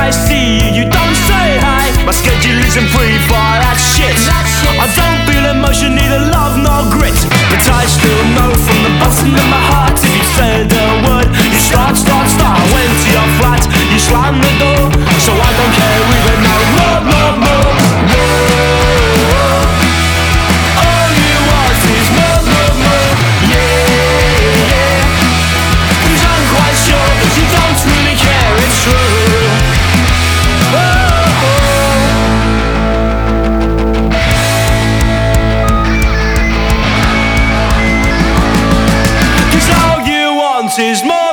I see you, you don't say hi. My schedule isn't free for that shit. I don't feel emotion, neither love nor grit, but I still know from the bottom of my heart, if you said a word, you start. Went to your flat, you slammed the door, so I don't care even now. More. All you want is more. Yeah. Cause I'm quite sure that you don't really care, it's true. Cause all you want is more.